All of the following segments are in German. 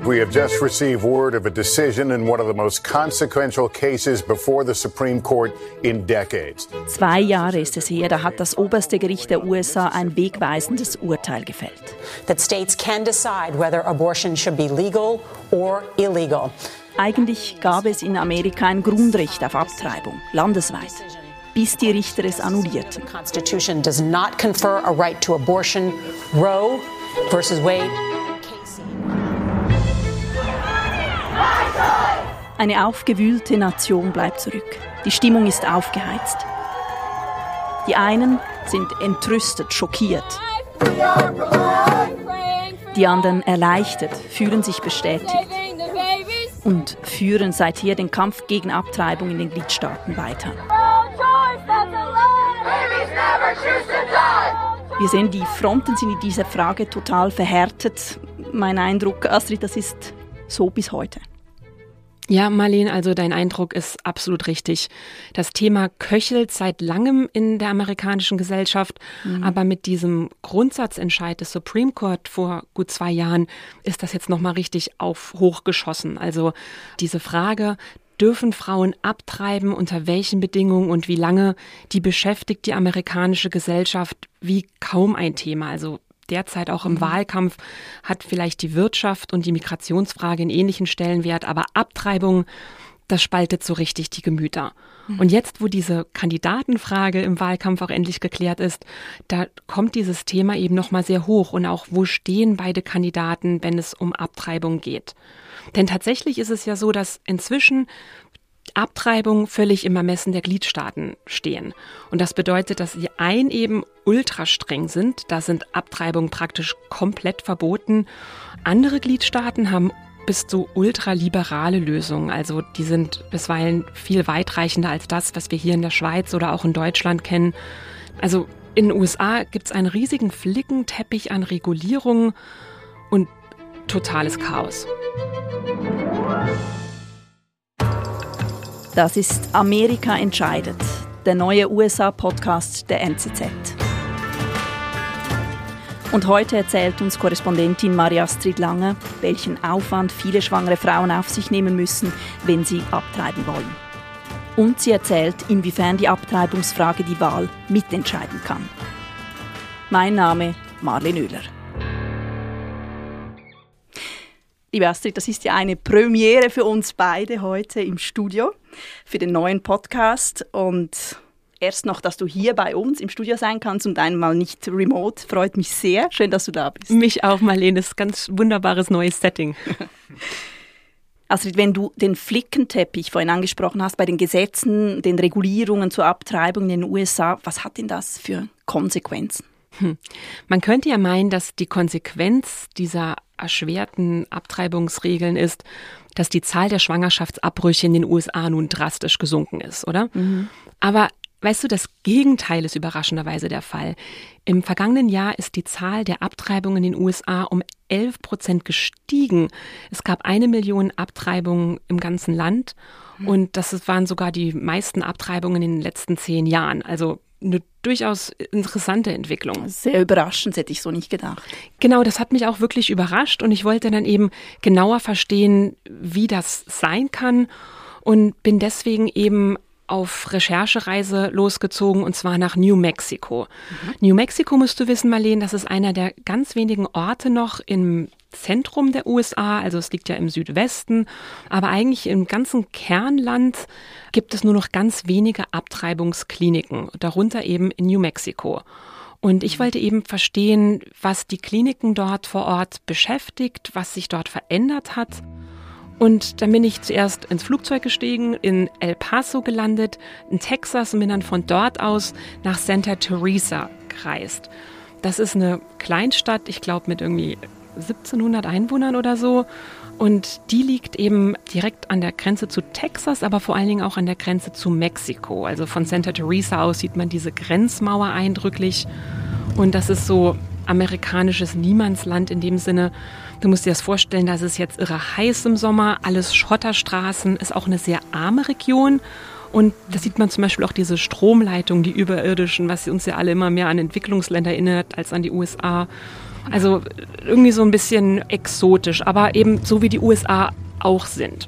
We have just received word of a decision in one of the most consequential cases before the Supreme Court in decades. 2 Jahre ist es her, da hat das oberste Gericht der USA ein wegweisendes Urteil gefällt. That states can decide whether abortion should be legal or illegal. Eigentlich gab es in Amerika ein Grundrecht auf Abtreibung, landesweit, bis die Richter es annullierten. The Constitution does not confer a right to abortion. Roe versus Wade. Eine aufgewühlte Nation bleibt zurück. Die Stimmung ist aufgeheizt. Die einen sind entrüstet, schockiert. Die anderen erleichtert, fühlen sich bestätigt und führen seither den Kampf gegen Abtreibung in den Gliedstaaten weiter. Wir sehen, die Fronten sind in dieser Frage total verhärtet. Mein Eindruck, Astrid, das ist so bis heute. Ja, Marlene, also dein Eindruck ist absolut richtig. Das Thema köchelt seit langem in der amerikanischen Gesellschaft, aber mit diesem Grundsatzentscheid des Supreme Court vor gut 2 Jahren ist das jetzt nochmal richtig hochgeschossen. Also diese Frage, dürfen Frauen abtreiben, unter welchen Bedingungen und wie lange, die beschäftigt die amerikanische Gesellschaft wie kaum ein Thema. Also derzeit auch im Wahlkampf hat vielleicht die Wirtschaft und die Migrationsfrage einen ähnlichen Stellenwert, aber Abtreibung, das spaltet so richtig die Gemüter. Und jetzt, wo diese Kandidatenfrage im Wahlkampf auch endlich geklärt ist, da kommt dieses Thema eben nochmal sehr hoch und auch, wo stehen beide Kandidaten, wenn es um Abtreibung geht. Denn tatsächlich ist es ja so, dass inzwischen Abtreibung völlig im Ermessen der Gliedstaaten stehen. Und das bedeutet, dass die einen eben ultra streng sind. Da sind Abtreibungen praktisch komplett verboten. Andere Gliedstaaten haben bis zu ultraliberale Lösungen. Also die sind bisweilen viel weitreichender als das, was wir hier in der Schweiz oder auch in Deutschland kennen. Also in den USA gibt es einen riesigen Flickenteppich an Regulierungen und totales Chaos. Das ist Amerika entscheidet, der neue USA-Podcast der NZZ. Und heute erzählt uns Korrespondentin Maria-Astrid Lange, welchen Aufwand viele schwangere Frauen auf sich nehmen müssen, wenn sie abtreiben wollen. Und sie erzählt, inwiefern die Abtreibungsfrage die Wahl mitentscheiden kann. Mein Name Marlene Oehler. Liebe Astrid, das ist ja eine Premiere für uns beide heute im Studio, für den neuen Podcast. Und erst noch, dass du hier bei uns im Studio sein kannst und einmal nicht remote, freut mich sehr. Schön, dass du da bist. Mich auch, Marlene. Das ist ein ganz wunderbares neues Setting. Astrid, wenn du den Flickenteppich vorhin angesprochen hast, bei den Gesetzen, den Regulierungen zur Abtreibung in den USA, was hat denn das für Konsequenzen? Man könnte ja meinen, dass die Konsequenz dieser erschwerten Abtreibungsregeln ist, dass die Zahl der Schwangerschaftsabbrüche in den USA nun drastisch gesunken ist, oder? Aber weißt du, das Gegenteil ist überraschenderweise der Fall. Im vergangenen Jahr ist die Zahl der Abtreibungen in den USA um 11% gestiegen. Es gab 1 Million Abtreibungen im ganzen Land und das waren sogar die meisten Abtreibungen in den letzten 10 Jahren. Also eine durchaus interessante Entwicklung. Sehr überraschend, hätte ich so nicht gedacht. Genau, das hat mich auch wirklich überrascht und ich wollte dann eben genauer verstehen, wie das sein kann und bin deswegen eben auf Recherchereise losgezogen und zwar nach New Mexico. New Mexico, musst du wissen, Marlene, das ist einer der ganz wenigen Orte noch im Zentrum der USA, also es liegt ja im Südwesten, aber eigentlich im ganzen Kernland gibt es nur noch ganz wenige Abtreibungskliniken, darunter eben in New Mexico. Und ich wollte eben verstehen, was die Kliniken dort vor Ort beschäftigt, was sich dort verändert hat. Und dann bin ich zuerst ins Flugzeug gestiegen, in El Paso gelandet, in Texas und bin dann von dort aus nach Santa Teresa gereist. Das ist eine Kleinstadt, ich glaube mit irgendwie 1700 Einwohnern oder so. Und die liegt eben direkt an der Grenze zu Texas, aber vor allen Dingen auch an der Grenze zu Mexiko. Also von Santa Teresa aus sieht man diese Grenzmauer eindrücklich. Und das ist so amerikanisches Niemandsland in dem Sinne. Du musst dir das vorstellen, das ist jetzt irre heiß im Sommer, alles Schotterstraßen, ist auch eine sehr arme Region. Und da sieht man zum Beispiel auch diese Stromleitungen, die überirdischen, was uns ja alle immer mehr an Entwicklungsländer erinnert als an die USA. Also irgendwie so ein bisschen exotisch, aber eben so wie die USA auch sind.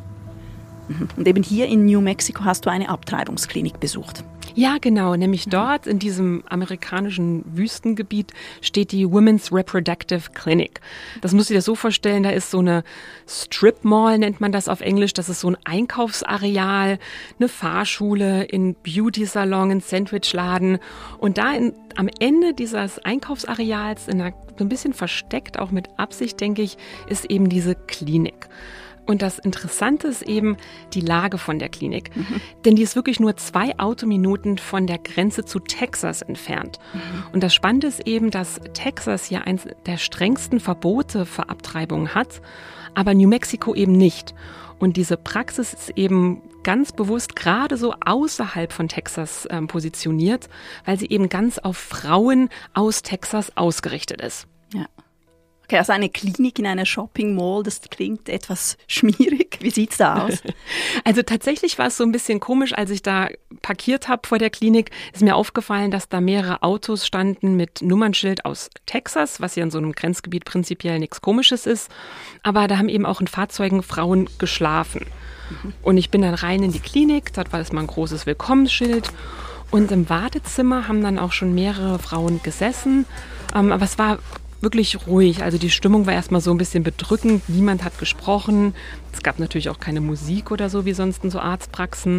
Und eben hier in New Mexico hast du eine Abtreibungsklinik besucht. Ja, genau. Nämlich dort in diesem amerikanischen Wüstengebiet steht die Women's Reproductive Clinic. Das musst du dir so vorstellen, da ist so eine Strip Mall, nennt man das auf Englisch. Das ist so ein Einkaufsareal, eine Fahrschule, ein Beauty-Salon, ein Sandwichladen. Und da am Ende dieses Einkaufsareals, so ein bisschen versteckt, auch mit Absicht, denke ich, ist eben diese Klinik. Und das Interessante ist eben die Lage von der Klinik. Denn die ist wirklich nur 2 Autominuten von der Grenze zu Texas entfernt. Und das Spannende ist eben, dass Texas hier eines der strengsten Verbote für Abtreibungen hat, aber New Mexico eben nicht. Und diese Praxis ist eben ganz bewusst gerade so außerhalb von Texas positioniert, weil sie eben ganz auf Frauen aus Texas ausgerichtet ist. Ja. Okay, also eine Klinik in einer Shopping Mall, das klingt etwas schmierig. Wie sieht's da aus? Also tatsächlich war es so ein bisschen komisch, als ich da parkiert habe vor der Klinik, ist mir aufgefallen, dass da mehrere Autos standen mit Nummernschild aus Texas, was ja in so einem Grenzgebiet prinzipiell nichts Komisches ist. Aber da haben eben auch in Fahrzeugen Frauen geschlafen. Und ich bin dann rein in die Klinik, dort war das mal ein großes Willkommensschild. Und im Wartezimmer haben dann auch schon mehrere Frauen gesessen. Aber es war wirklich ruhig. Also die Stimmung war erstmal so ein bisschen bedrückend. Niemand hat gesprochen. Es gab natürlich auch keine Musik oder so, wie sonst in so Arztpraxen.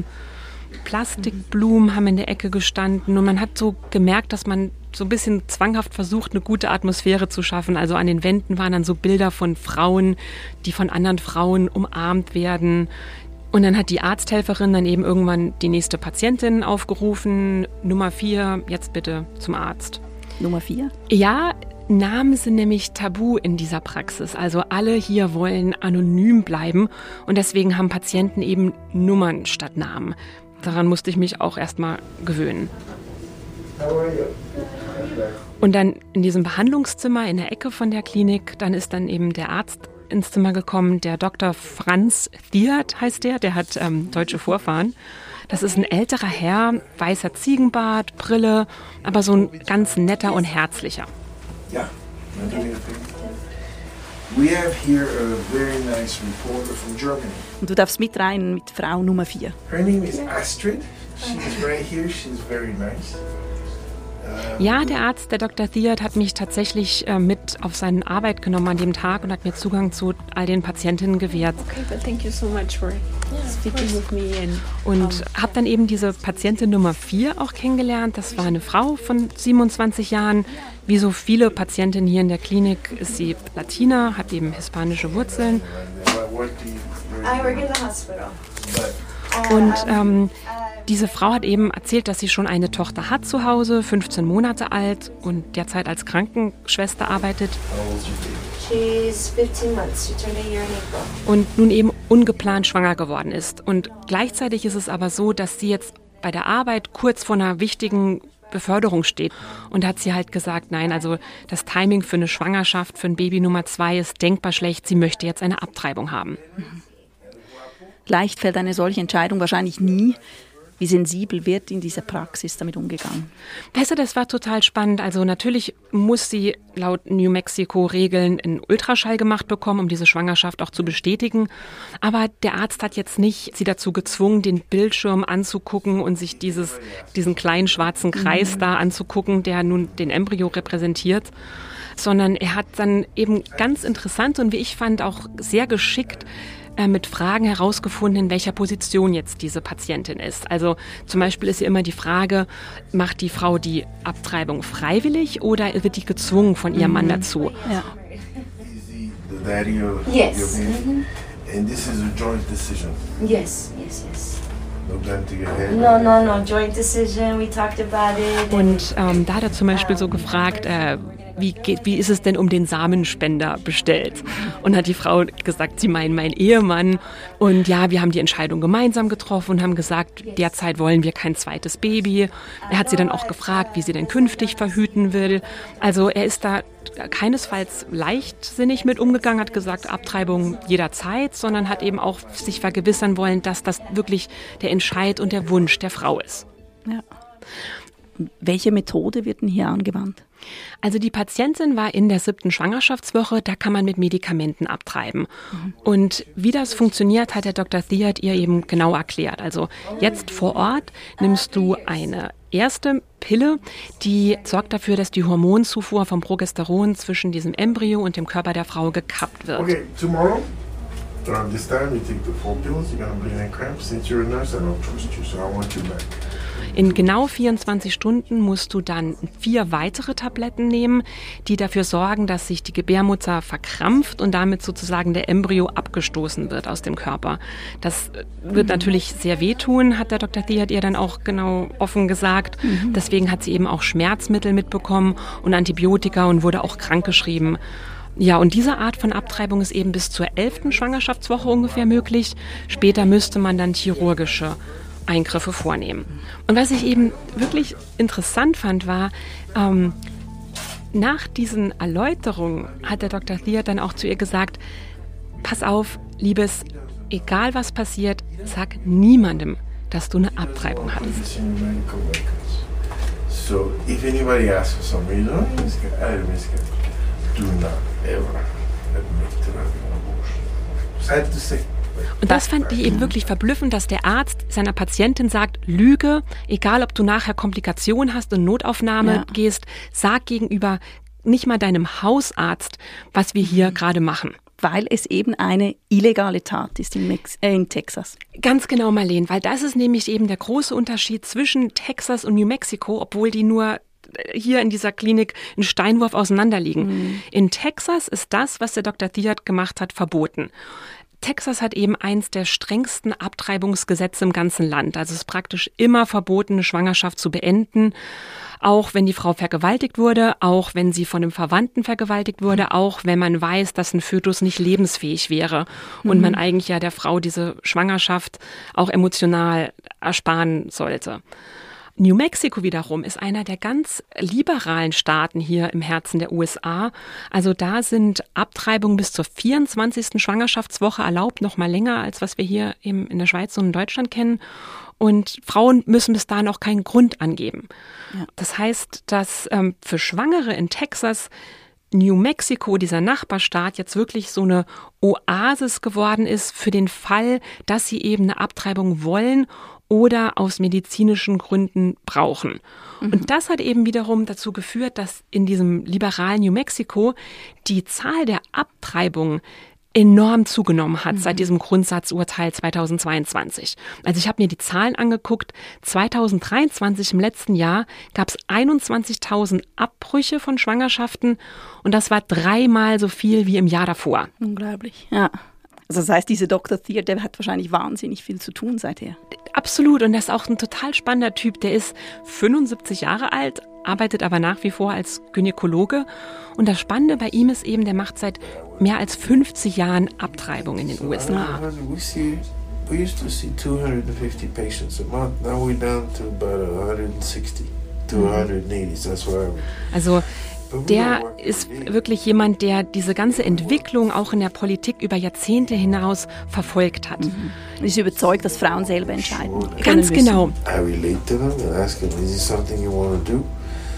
Plastikblumen haben in der Ecke gestanden und man hat so gemerkt, dass man so ein bisschen zwanghaft versucht, eine gute Atmosphäre zu schaffen. Also an den Wänden waren dann so Bilder von Frauen, die von anderen Frauen umarmt werden. Und dann hat die Arzthelferin dann eben irgendwann die nächste Patientin aufgerufen. Nummer 4, jetzt bitte zum Arzt. Nummer 4? Ja, Namen sind nämlich tabu in dieser Praxis. Also alle hier wollen anonym bleiben und deswegen haben Patienten eben Nummern statt Namen. Daran musste ich mich auch erstmal gewöhnen. Und dann in diesem Behandlungszimmer in der Ecke von der Klinik, dann ist dann eben der Arzt ins Zimmer gekommen, der Dr. Franz Thiert heißt der hat deutsche Vorfahren. Das ist ein älterer Herr, weißer Ziegenbart, Brille, aber so ein ganz netter und herzlicher. Yeah, we have here a very nice reporter from Germany. Und du darfst mit rein mit Frau Nummer 4. Her name is Astrid. She's right here. She's very nice. Ja, der Arzt, der Dr. Thiert, hat mich tatsächlich mit auf seine Arbeit genommen an dem Tag und hat mir Zugang zu all den Patientinnen gewährt. Okay, but thank you so much for speaking with me. Und habe dann eben diese Patientin Nummer 4 auch kennengelernt. Das war eine Frau von 27 Jahren. Wie so viele Patientinnen hier in der Klinik ist sie Latina, hat eben hispanische Wurzeln. I work in the hospital. Und diese Frau hat eben erzählt, dass sie schon eine Tochter hat zu Hause, 15 Monate alt und derzeit als Krankenschwester arbeitet. She's 15 months. She turned a year in April. Und nun eben ungeplant schwanger geworden ist. Und gleichzeitig ist es aber so, dass sie jetzt bei der Arbeit kurz vor einer wichtigen Beförderung steht. Und da hat sie halt gesagt, nein, also das Timing für eine Schwangerschaft, für ein Baby Nummer 2 ist denkbar schlecht. Sie möchte jetzt eine Abtreibung haben. Leicht fällt eine solche Entscheidung wahrscheinlich nie. Wie sensibel wird in dieser Praxis damit umgegangen? Weißt du, das war total spannend. Also natürlich muss sie laut New Mexico-Regeln einen Ultraschall gemacht bekommen, um diese Schwangerschaft auch zu bestätigen. Aber der Arzt hat jetzt nicht sie dazu gezwungen, den Bildschirm anzugucken und sich diesen kleinen schwarzen Kreis da anzugucken, der nun den Embryo repräsentiert. Sondern er hat dann eben ganz interessant und wie ich fand auch sehr geschickt mit Fragen herausgefunden, in welcher Position jetzt diese Patientin ist. Also zum Beispiel ist ja immer die Frage, macht die Frau die Abtreibung freiwillig oder wird die gezwungen von ihrem Mann dazu? Ja. Yes. And this is a joint decision. Yes. No plan to get ahead. No. Joint decision. We talked about it. Und da hat er zum Beispiel so gefragt, wie ist es denn um den Samenspender bestellt? Und hat die Frau gesagt, sie meinen meinen Ehemann. Und ja, wir haben die Entscheidung gemeinsam getroffen und haben gesagt, derzeit wollen wir kein zweites Baby. Er hat sie dann auch gefragt, wie sie denn künftig verhüten will. Also er ist da keinesfalls leichtsinnig mit umgegangen, hat gesagt, Abtreibung jederzeit, sondern hat eben auch sich vergewissern wollen, dass das wirklich der Entscheid und der Wunsch der Frau ist. Ja. Welche Methode wird denn hier angewandt? Also die Patientin war in der 7. Schwangerschaftswoche, da kann man mit Medikamenten abtreiben. Und wie das funktioniert, hat der Dr. Thieert ihr eben genau erklärt. Also jetzt vor Ort nimmst du eine erste Pille, die sorgt dafür, dass die Hormonzufuhr vom Progesteron zwischen diesem Embryo und dem Körper der Frau gekappt wird. Okay, tomorrow, around this time, you take the 4 pills, you're gonna bleed and cramp. Since you're a nurse, I don't trust you, so I want you back. In genau 24 Stunden musst du dann 4 weitere Tabletten nehmen, die dafür sorgen, dass sich die Gebärmutter verkrampft und damit sozusagen der Embryo abgestoßen wird aus dem Körper. Das wird natürlich sehr wehtun, hat der Dr. Thieert ihr dann auch genau offen gesagt. Deswegen hat sie eben auch Schmerzmittel mitbekommen und Antibiotika und wurde auch krankgeschrieben. Ja, und diese Art von Abtreibung ist eben bis zur 11. Schwangerschaftswoche ungefähr möglich. Später müsste man dann chirurgische Eingriffe vornehmen. Und was ich eben wirklich interessant fand, war, nach diesen Erläuterungen hat der Dr. Thieert dann auch zu ihr gesagt, pass auf, Liebes, egal was passiert, sag niemandem, dass du eine Abtreibung hattest. So, if anybody asks for some reason, do not ever admit to having an abortion. Sad to say. Und das fand ich eben wirklich verblüffend, dass der Arzt seiner Patientin sagt, Lüge, egal ob du nachher Komplikationen hast und Notaufnahme gehst, sag gegenüber nicht mal deinem Hausarzt, was wir hier gerade machen. Weil es eben eine illegale Tat ist in Texas. Ganz genau, Marlene, weil das ist nämlich eben der große Unterschied zwischen Texas und New Mexico, obwohl die nur hier in dieser Klinik einen Steinwurf auseinanderliegen. In Texas ist das, was der Dr. Thieert gemacht hat, verboten. Texas hat eben eins der strengsten Abtreibungsgesetze im ganzen Land. Also es ist praktisch immer verboten, eine Schwangerschaft zu beenden, auch wenn die Frau vergewaltigt wurde, auch wenn sie von einem Verwandten vergewaltigt wurde, auch wenn man weiß, dass ein Fötus nicht lebensfähig wäre und man eigentlich ja der Frau diese Schwangerschaft auch emotional ersparen sollte. New Mexico wiederum ist einer der ganz liberalen Staaten hier im Herzen der USA. Also da sind Abtreibungen bis zur 24. Schwangerschaftswoche erlaubt, noch mal länger, als was wir hier eben in der Schweiz und in Deutschland kennen. Und Frauen müssen bis dahin auch keinen Grund angeben. Ja. Das heißt, dass für Schwangere in Texas New Mexico, dieser Nachbarstaat, jetzt wirklich so eine Oasis geworden ist für den Fall, dass sie eben eine Abtreibung wollen oder aus medizinischen Gründen brauchen. Und das hat eben wiederum dazu geführt, dass in diesem liberalen New Mexico die Zahl der Abtreibungen enorm zugenommen hat seit diesem Grundsatzurteil 2022. Also ich habe mir die Zahlen angeguckt. 2023, im letzten Jahr, gab es 21.000 Abbrüche von Schwangerschaften und das war 3-mal so viel wie im Jahr davor. Unglaublich, ja. Also das heißt, dieser Dr. Thieert, der hat wahrscheinlich wahnsinnig viel zu tun seither. Absolut, und das ist auch ein total spannender Typ. Der ist 75 Jahre alt, arbeitet aber nach wie vor als Gynäkologe. Und das Spannende bei ihm ist eben, der macht seit mehr als 50 Jahren Abtreibung in den USA. We used to see 250 patients a month. Now we're down to about 160 to 180. That's why. Also der ist wirklich jemand, der diese ganze Entwicklung auch in der Politik über Jahrzehnte hinaus verfolgt hat. Und ist überzeugt, dass Frauen selber entscheiden können. Ganz genau. I relate to them and ask them, is this something you want to do?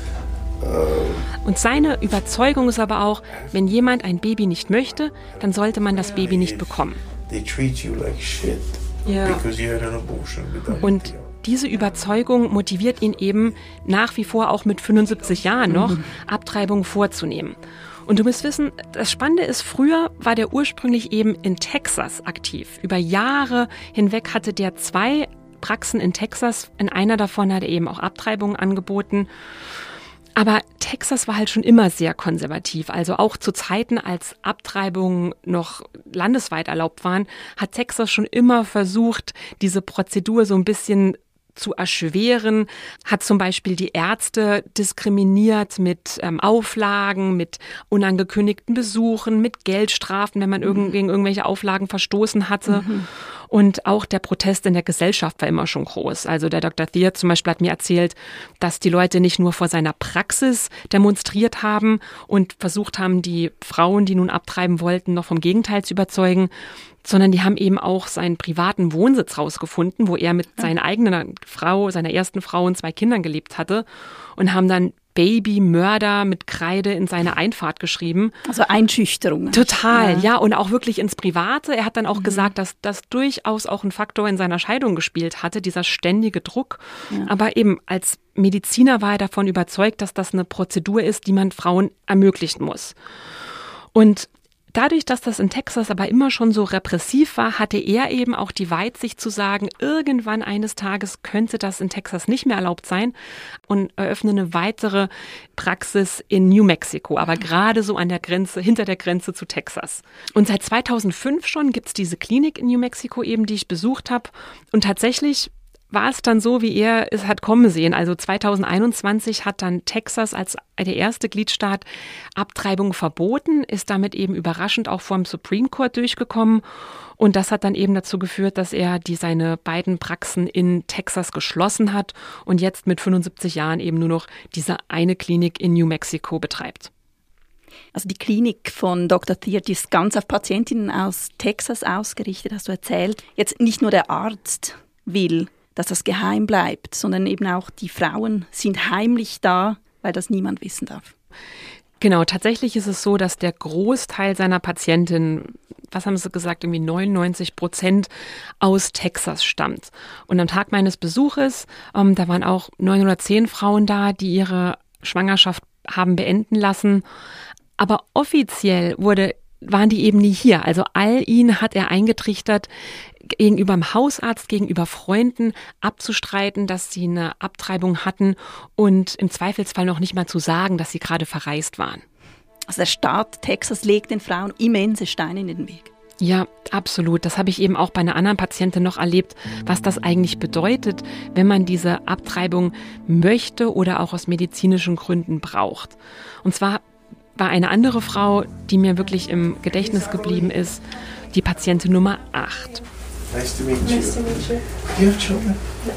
Und seine Überzeugung ist aber auch, wenn jemand ein Baby nicht möchte, dann sollte man das Baby nicht bekommen. They treat you like shit because you had an abortion without Und diese Überzeugung motiviert ihn eben nach wie vor auch mit 75 Jahren noch, Abtreibung vorzunehmen. Und du musst wissen, das Spannende ist, früher war der ursprünglich eben in Texas aktiv. Über Jahre hinweg hatte der 2 Praxen in Texas. In einer davon hat er eben auch Abtreibungen angeboten. Aber Texas war halt schon immer sehr konservativ. Also auch zu Zeiten, als Abtreibungen noch landesweit erlaubt waren, hat Texas schon immer versucht, diese Prozedur so ein bisschen zu erschweren, hat zum Beispiel die Ärzte diskriminiert mit Auflagen, mit unangekündigten Besuchen, mit Geldstrafen, wenn man gegen irgendwelche Auflagen verstoßen hatte. Und auch der Protest in der Gesellschaft war immer schon groß. Also der Dr. Thier zum Beispiel hat mir erzählt, dass die Leute nicht nur vor seiner Praxis demonstriert haben und versucht haben, die Frauen, die nun abtreiben wollten, noch vom Gegenteil zu überzeugen, sondern die haben eben auch seinen privaten Wohnsitz rausgefunden, wo er mit seiner eigenen Frau, seiner ersten Frau und 2 Kindern gelebt hatte und haben dann Babymörder mit Kreide in seine Einfahrt geschrieben. Also Einschüchterung. Total, ja, und auch wirklich ins Private. Er hat dann auch gesagt, dass das durchaus auch ein Faktor in seiner Scheidung gespielt hatte, dieser ständige Druck. Ja. Aber eben als Mediziner war er davon überzeugt, dass das eine Prozedur ist, die man Frauen ermöglichen muss. Und dadurch, dass das in Texas aber immer schon so repressiv war, hatte er eben auch die Weitsicht zu sagen, irgendwann eines Tages könnte das in Texas nicht mehr erlaubt sein und eröffne eine weitere Praxis in New Mexico, aber gerade so an der Grenze, hinter der Grenze zu Texas. Und seit 2005 schon gibt's diese Klinik in New Mexico eben, die ich besucht habe. Und tatsächlich war es dann so, wie er es hat kommen sehen. Also 2021 hat dann Texas als der erste Gliedstaat Abtreibung verboten, ist damit eben überraschend auch vom Supreme Court durchgekommen. Und das hat dann eben dazu geführt, dass er seine beiden Praxen in Texas geschlossen hat und jetzt mit 75 Jahren eben nur noch diese eine Klinik in New Mexico betreibt. Also die Klinik von Dr. Thier, die ist ganz auf Patientinnen aus Texas ausgerichtet, hast du erzählt. Jetzt nicht nur der Arzt will, dass das geheim bleibt, sondern eben auch die Frauen sind heimlich da, weil das niemand wissen darf. Genau, tatsächlich ist es so, dass der Großteil seiner Patientinnen, was haben sie gesagt, irgendwie 99% aus Texas stammt. Und am Tag meines Besuches, da waren auch 910 Frauen da, die ihre Schwangerschaft haben beenden lassen. Aber offiziell waren die eben nie hier. Also all ihnen hat er eingetrichtert, gegenüber dem Hausarzt, gegenüber Freunden abzustreiten, dass sie eine Abtreibung hatten und im Zweifelsfall noch nicht mal zu sagen, dass sie gerade verreist waren. Also der Staat Texas legt den Frauen immense Steine in den Weg. Ja, absolut. Das habe ich eben auch bei einer anderen Patientin noch erlebt, was das eigentlich bedeutet, wenn man diese Abtreibung möchte oder auch aus medizinischen Gründen braucht. Und zwar war eine andere Frau, die mir wirklich im Gedächtnis geblieben ist, die Patientin Nummer 8. Nice to meet you. Nice to meet you. Do you have children? No.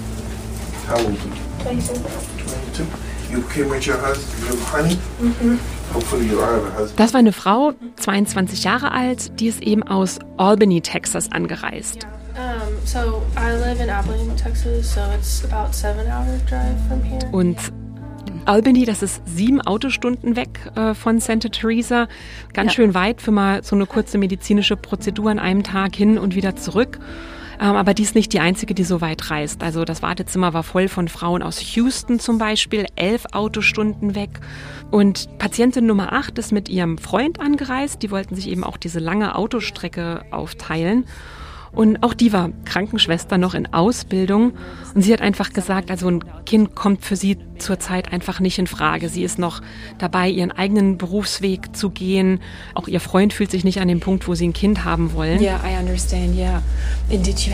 How old are you? 22. 22. You came with your husband, your honey? Mhm. Hopefully you are a husband. Das war eine Frau, 22 Jahre alt, die ist eben aus Albany, Texas angereist. So I live in Abilene, Texas, so it's about 7-hour drive from here. Und Albany, das ist 7 Autostunden weg von Santa Teresa. Ganz schön weit für mal so eine kurze medizinische Prozedur an einem Tag hin und wieder zurück. Aber die ist nicht die einzige, die so weit reist. Also das Wartezimmer war voll von Frauen aus Houston zum Beispiel, 11 Autostunden weg. Und Patientin Nummer 8 ist mit ihrem Freund angereist. Die wollten sich eben auch diese lange Autostrecke aufteilen. Und auch die war Krankenschwester noch in Ausbildung. Und sie hat einfach gesagt, also ein Kind kommt für sie zurzeit einfach nicht in Frage. Sie ist noch dabei, ihren eigenen Berufsweg zu gehen. Auch ihr Freund fühlt sich nicht an dem Punkt, wo sie ein Kind haben wollen. Yeah, I understand, yeah. And did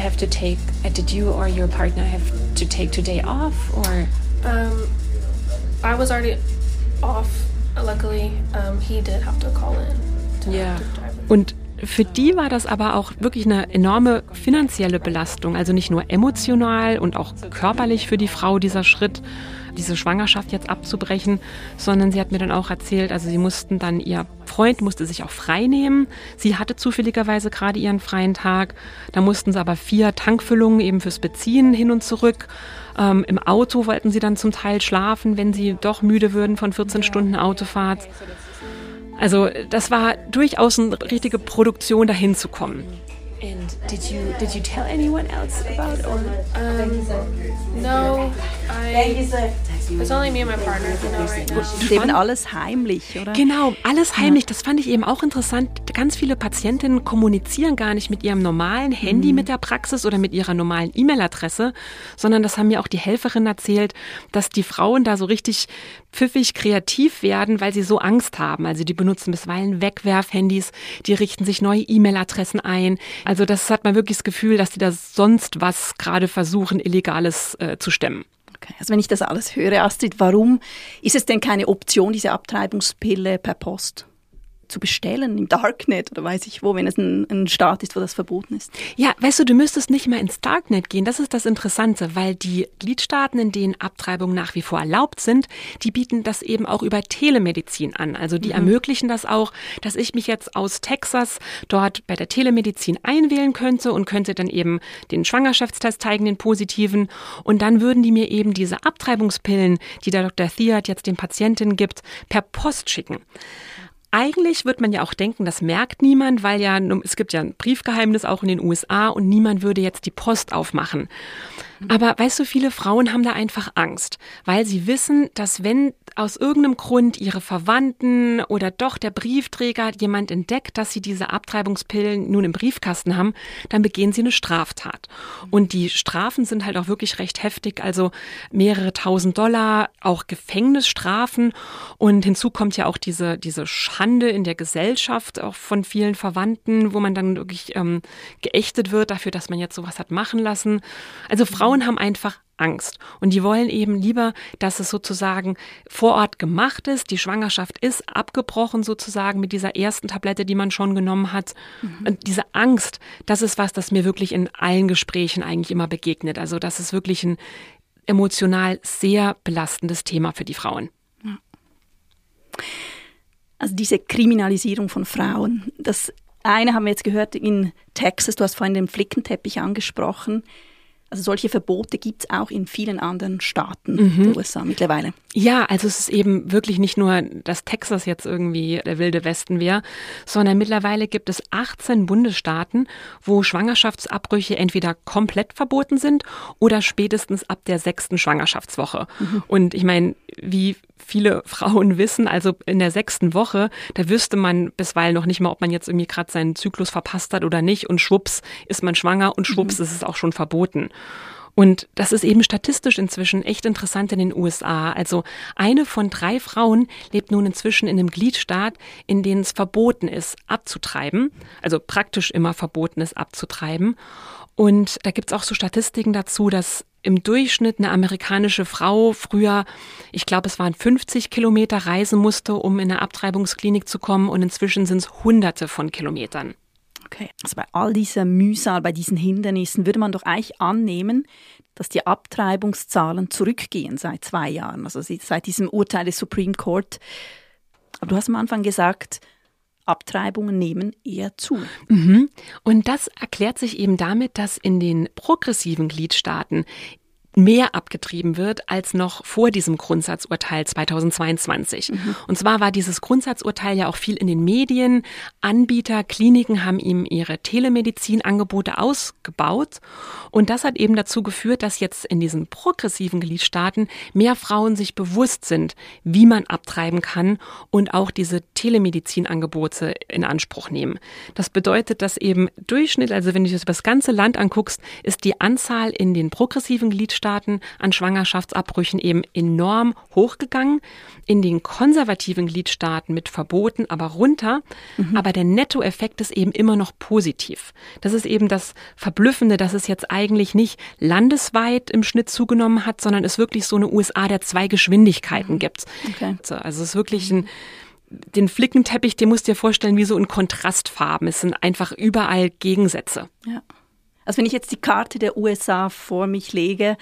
you or your partner have to take today off, or? I was already off. Luckily, he did have to call in. Yeah. Und für die war das aber auch wirklich eine enorme finanzielle Belastung, also nicht nur emotional und auch körperlich für die Frau dieser Schritt, diese Schwangerschaft jetzt abzubrechen, sondern sie hat mir dann auch erzählt, also ihr Freund musste sich auch frei nehmen. Sie hatte zufälligerweise gerade ihren freien Tag. Da mussten sie aber 4 Tankfüllungen eben fürs Beziehen hin und zurück. Im Auto wollten sie dann zum Teil schlafen, wenn sie doch müde würden von 14 Stunden Autofahrt. Also das war durchaus eine richtige Produktion, dahin zu kommen. And did you tell anyone else about it, or? No, it's only me and my partner, right now. Das ist eben alles heimlich, oder? Genau, alles heimlich. Das fand ich eben auch interessant. Ganz viele Patientinnen kommunizieren gar nicht mit ihrem normalen Handy mit der Praxis oder mit ihrer normalen E-Mail-Adresse, sondern das haben mir auch die Helferin erzählt, dass die Frauen da so richtig pfiffig kreativ werden, weil sie so Angst haben. Also die benutzen bisweilen Wegwerfhandys, die richten sich neue E-Mail-Adressen ein. Also das hat man wirklich das Gefühl, dass die da sonst was gerade versuchen, Illegales zu stemmen. Okay. Also wenn ich das alles höre, Astrid, warum ist es denn keine Option, diese Abtreibungspille per Post zu bestellen im Darknet oder weiß ich wo, wenn es ein Staat ist, wo das verboten ist. Ja, weißt du müsstest nicht mal ins Darknet gehen. Das ist das Interessante, weil die Gliedstaaten, in denen Abtreibungen nach wie vor erlaubt sind, die bieten das eben auch über Telemedizin an. Also die ermöglichen das auch, dass ich mich jetzt aus Texas dort bei der Telemedizin einwählen könnte und könnte dann eben den Schwangerschaftstest zeigen, den positiven. Und dann würden die mir eben diese Abtreibungspillen, die der Dr. Thiard jetzt den Patientinnen gibt, per Post schicken. Eigentlich wird man ja auch denken, das merkt niemand, weil ja es gibt ja ein Briefgeheimnis auch in den USA und niemand würde jetzt die Post aufmachen. Aber weißt du, viele Frauen haben da einfach Angst, weil sie wissen, dass wenn aus irgendeinem Grund ihre Verwandten oder doch der Briefträger jemand entdeckt, dass sie diese Abtreibungspillen nun im Briefkasten haben, dann begehen sie eine Straftat. Und die Strafen sind halt auch wirklich recht heftig, also mehrere $1.000, auch Gefängnisstrafen. Und hinzu kommt ja auch diese Schande in der Gesellschaft, auch von vielen Verwandten, wo man dann wirklich geächtet wird dafür, dass man jetzt sowas hat machen lassen. Also Frauen haben einfach Angst und die wollen eben lieber, dass es sozusagen vor Ort gemacht ist. Die Schwangerschaft ist abgebrochen sozusagen mit dieser ersten Tablette, die man schon genommen hat. Und diese Angst, das ist was, das mir wirklich in allen Gesprächen eigentlich immer begegnet. Also das ist wirklich ein emotional sehr belastendes Thema für die Frauen. Ja. Also diese Kriminalisierung von Frauen, das eine haben wir jetzt gehört in Texas, du hast vorhin den Flickenteppich angesprochen. Also solche Verbote gibt es auch in vielen anderen Staaten der USA mittlerweile. Ja, also es ist eben wirklich nicht nur, dass Texas jetzt irgendwie der wilde Westen wäre, sondern mittlerweile gibt es 18 Bundesstaaten, wo Schwangerschaftsabbrüche entweder komplett verboten sind oder spätestens ab der 6. Schwangerschaftswoche. Und ich meine, wie viele Frauen wissen, also in der 6. Woche, da wüsste man bisweilen noch nicht mal, ob man jetzt irgendwie gerade seinen Zyklus verpasst hat oder nicht und schwupps ist man schwanger und schwupps ist es auch schon verboten. Und das ist eben statistisch inzwischen echt interessant in den USA. Also 1 von 3 Frauen lebt nun inzwischen in einem Gliedstaat, in dem es verboten ist, abzutreiben. Also praktisch immer verboten ist, abzutreiben. Und da gibt es auch so Statistiken dazu, dass im Durchschnitt eine amerikanische Frau früher, ich glaube, es waren 50 Kilometer reisen musste, um in eine Abtreibungsklinik zu kommen. Und inzwischen sind es Hunderte von Kilometern. Okay, also bei all dieser Mühsal, bei diesen Hindernissen würde man doch eigentlich annehmen, dass die Abtreibungszahlen zurückgehen seit 2 Jahren, also seit diesem Urteil des Supreme Court. Aber du hast am Anfang gesagt, Abtreibungen nehmen eher zu. Und das erklärt sich eben damit, dass in den progressiven Gliedstaaten mehr abgetrieben wird als noch vor diesem Grundsatzurteil 2022. Und zwar war dieses Grundsatzurteil ja auch viel in den Medien. Anbieter, Kliniken haben ihm ihre Telemedizinangebote ausgebaut. Und das hat eben dazu geführt, dass jetzt in diesen progressiven Gliedstaaten mehr Frauen sich bewusst sind, wie man abtreiben kann und auch diese Telemedizinangebote in Anspruch nehmen. Das bedeutet, dass eben Durchschnitt, also wenn du das über das ganze Land anguckst, ist die Anzahl in den progressiven Gliedstaaten an Schwangerschaftsabbrüchen eben enorm hochgegangen. In den konservativen Gliedstaaten mit Verboten aber runter. Aber der Nettoeffekt ist eben immer noch positiv. Das ist eben das Verblüffende, dass es jetzt eigentlich nicht landesweit im Schnitt zugenommen hat, sondern es wirklich so eine USA der 2 Geschwindigkeiten gibt. Okay. Also es ist wirklich den Flickenteppich, den musst du dir vorstellen, wie so in Kontrastfarben. Es sind einfach überall Gegensätze. Ja. Also wenn ich jetzt die Karte der USA vor mich lege,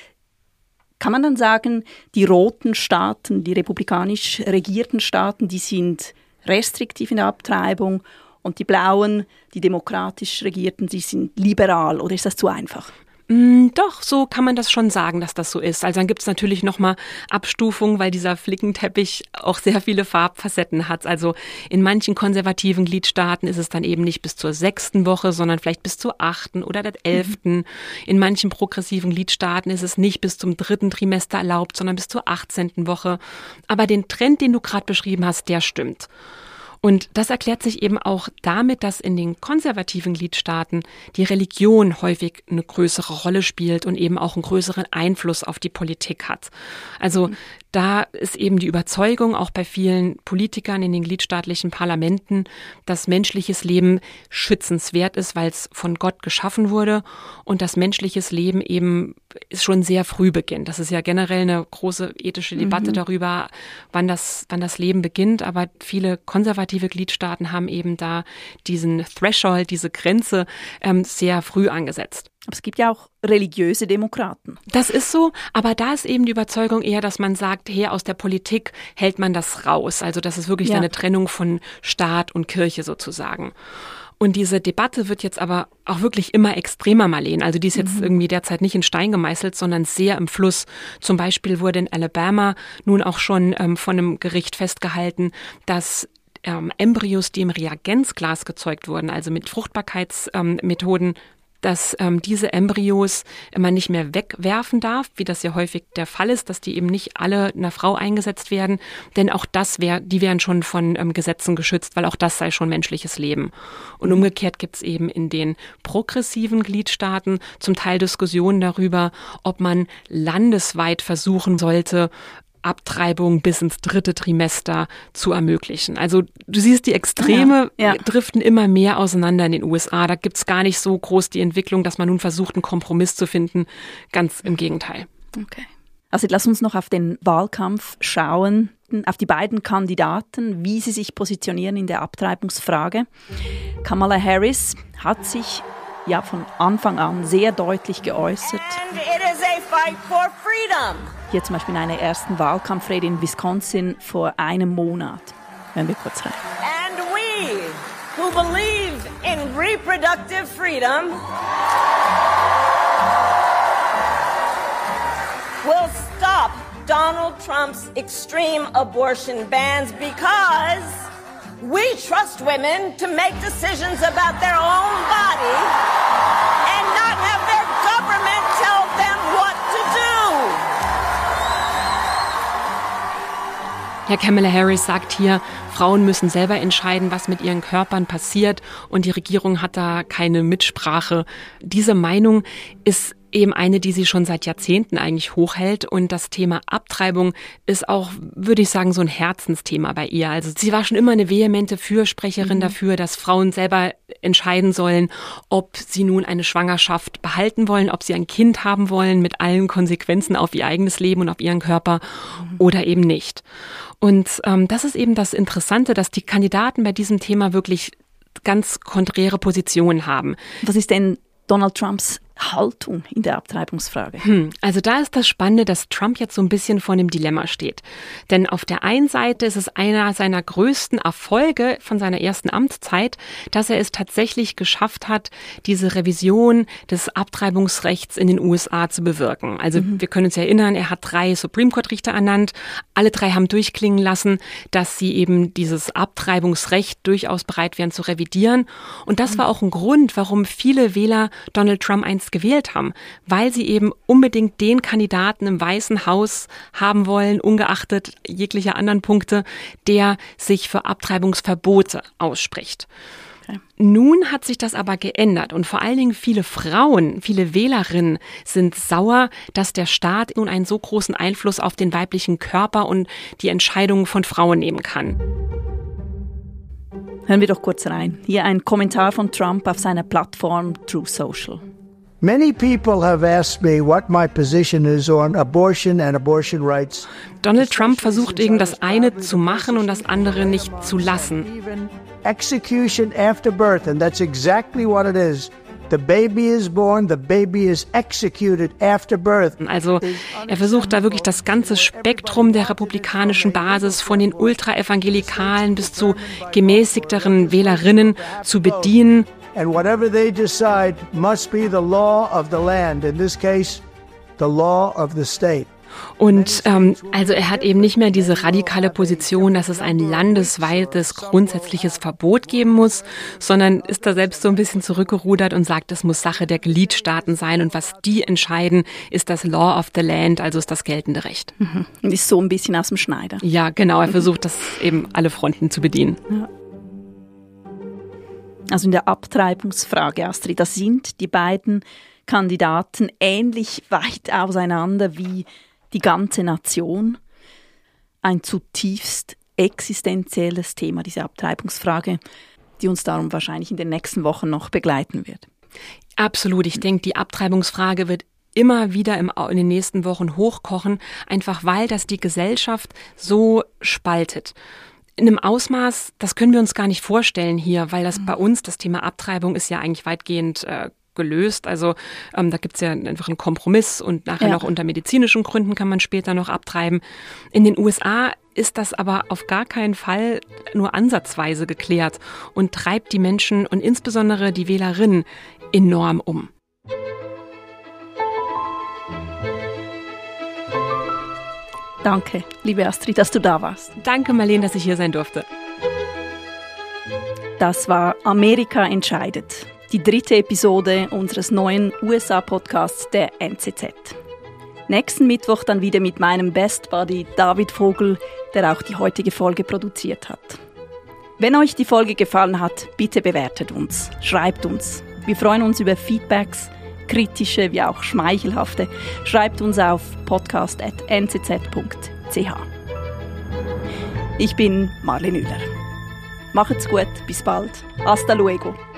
kann man dann sagen, die roten Staaten, die republikanisch regierten Staaten, die sind restriktiv in der Abtreibung und die blauen, die demokratisch regierten, die sind liberal, oder ist das zu einfach? Doch, so kann man das schon sagen, dass das so ist. Also dann gibt es natürlich nochmal Abstufungen, weil dieser Flickenteppich auch sehr viele Farbfacetten hat. Also in manchen konservativen Gliedstaaten ist es dann eben nicht bis zur 6. Woche, sondern vielleicht bis zur 8. oder der 11. In manchen progressiven Gliedstaaten ist es nicht bis zum 3. Trimester erlaubt, sondern bis zur 18. Woche. Aber den Trend, den du gerade beschrieben hast, der stimmt. Und das erklärt sich eben auch damit, dass in den konservativen Gliedstaaten die Religion häufig eine größere Rolle spielt und eben auch einen größeren Einfluss auf die Politik hat. Also da ist eben die Überzeugung auch bei vielen Politikern in den gliedstaatlichen Parlamenten, dass menschliches Leben schützenswert ist, weil es von Gott geschaffen wurde und dass menschliches Leben eben schon sehr früh beginnt. Das ist ja generell eine große ethische Debatte darüber, wann das Leben beginnt. Aber viele konservative Gliedstaaten haben eben da diesen Threshold, diese Grenze sehr früh angesetzt. Aber es gibt ja auch religiöse Demokraten. Das ist so, aber da ist eben die Überzeugung eher, dass man sagt, hey, aus der Politik hält man das raus. Also das ist wirklich eine Trennung von Staat und Kirche sozusagen. Und diese Debatte wird jetzt aber auch wirklich immer extremer, Marlene. Also die ist jetzt irgendwie derzeit nicht in Stein gemeißelt, sondern sehr im Fluss. Zum Beispiel wurde in Alabama nun auch schon von einem Gericht festgehalten, dass Embryos, die im Reagenzglas gezeugt wurden, also mit Fruchtbarkeitsmethoden, dass diese Embryos man nicht mehr wegwerfen darf, wie das ja häufig der Fall ist, dass die eben nicht alle einer Frau eingesetzt werden, denn auch die wären schon von Gesetzen geschützt, weil auch das sei schon menschliches Leben. Und umgekehrt gibt es eben in den progressiven Gliedstaaten zum Teil Diskussionen darüber, ob man landesweit versuchen sollte, Abtreibung bis ins 3. Trimester zu ermöglichen. Also du siehst, die Extreme driften immer mehr auseinander in den USA. Da gibt's gar nicht so groß die Entwicklung, dass man nun versucht, einen Kompromiss zu finden. Ganz im Gegenteil. Okay. Also lass uns noch auf den Wahlkampf schauen, auf die beiden Kandidaten, wie sie sich positionieren in der Abtreibungsfrage. Kamala Harris hat sich von Anfang an sehr deutlich geäußert. And it is a fight for freedom. Hier zum Beispiel in einer ersten Wahlkampfrede in Wisconsin vor einem Monat. Hören wir kurz rein. And we who believe in reproductive freedom will stop Donald Trump's extreme abortion bans because we trust women to make decisions about their own body and not have their government tell them what to do. Herr Kamala Harris sagt hier, Frauen müssen selber entscheiden, was mit ihren Körpern passiert und die Regierung hat da keine Mitsprache. Diese Meinung ist eben eine, die sie schon seit Jahrzehnten eigentlich hochhält. Und das Thema Abtreibung ist auch, würde ich sagen, so ein Herzensthema bei ihr. Also sie war schon immer eine vehemente Fürsprecherin dafür, dass Frauen selber entscheiden sollen, ob sie nun eine Schwangerschaft behalten wollen, ob sie ein Kind haben wollen mit allen Konsequenzen auf ihr eigenes Leben und auf ihren Körper oder eben nicht. Und das ist eben das Interessante, dass die Kandidaten bei diesem Thema wirklich ganz konträre Positionen haben. Was ist denn Donald Trumps Haltung in der Abtreibungsfrage? Also da ist das Spannende, dass Trump jetzt so ein bisschen vor dem Dilemma steht. Denn auf der einen Seite ist es einer seiner größten Erfolge von seiner ersten Amtszeit, dass er es tatsächlich geschafft hat, diese Revision des Abtreibungsrechts in den USA zu bewirken. Also wir können uns erinnern, er hat 3 Supreme Court Richter ernannt. Alle 3 haben durchklingen lassen, dass sie eben dieses Abtreibungsrecht durchaus bereit wären zu revidieren. Und das war auch ein Grund, warum viele Wähler Donald Trump einst gewählt haben, weil sie eben unbedingt den Kandidaten im Weißen Haus haben wollen, ungeachtet jeglicher anderen Punkte, der sich für Abtreibungsverbote ausspricht. Okay. Nun hat sich das aber geändert und vor allen Dingen viele Frauen, viele Wählerinnen sind sauer, dass der Staat nun einen so großen Einfluss auf den weiblichen Körper und die Entscheidungen von Frauen nehmen kann. Hören wir doch kurz rein. Hier ein Kommentar von Trump auf seiner Plattform Truth Social. Many people have asked me what my position is on abortion and abortion rights. Donald Trump versucht eben das eine zu machen und das andere nicht zu lassen. Execution after birth, and that's exactly what it is. The baby is born, the baby is executed after birth. Also er versucht da wirklich das ganze Spektrum der republikanischen Basis von den Ultraevangelikalen bis zu gemäßigteren Wählerinnen zu bedienen. And whatever they decide must be the law of the land. In this case, the law of the state. Und also er hat eben nicht mehr diese radikale Position, dass es ein landesweites grundsätzliches Verbot geben muss, sondern ist da selbst so ein bisschen zurückgerudert und sagt, es muss Sache der Gliedstaaten sein und was die entscheiden, ist das Law of the Land, also ist das geltende Recht. Und ist so ein bisschen aus dem Schneider. Ja, genau, er versucht das eben alle Fronten zu bedienen. Ja. Also in der Abtreibungsfrage, Astrid, da sind die beiden Kandidaten ähnlich weit auseinander wie die ganze Nation. Ein zutiefst existenzielles Thema, diese Abtreibungsfrage, die uns darum wahrscheinlich in den nächsten Wochen noch begleiten wird. Absolut. Ich denke, die Abtreibungsfrage wird immer wieder in den nächsten Wochen hochkochen, einfach weil das die Gesellschaft so spaltet. In einem Ausmaß, das können wir uns gar nicht vorstellen hier, weil das bei uns, das Thema Abtreibung ist ja eigentlich weitgehend gelöst. Also da gibt's ja einfach einen Kompromiss und nachher noch unter medizinischen Gründen kann man später noch abtreiben. In den USA ist das aber auf gar keinen Fall nur ansatzweise geklärt und treibt die Menschen und insbesondere die Wählerinnen enorm um. Danke, liebe Astrid, dass du da warst. Danke, Marlene, dass ich hier sein durfte. Das war Amerika entscheidet, die 3. Episode unseres neuen USA-Podcasts der NZZ. Nächsten Mittwoch dann wieder mit meinem Best Buddy David Vogel, der auch die heutige Folge produziert hat. Wenn euch die Folge gefallen hat, bitte bewertet uns, schreibt uns. Wir freuen uns über Feedbacks, kritische wie auch schmeichelhafte. Schreibt uns auf podcast@nzz.ch. Ich bin Marlene Müller. Macht's gut, bis bald. Hasta luego.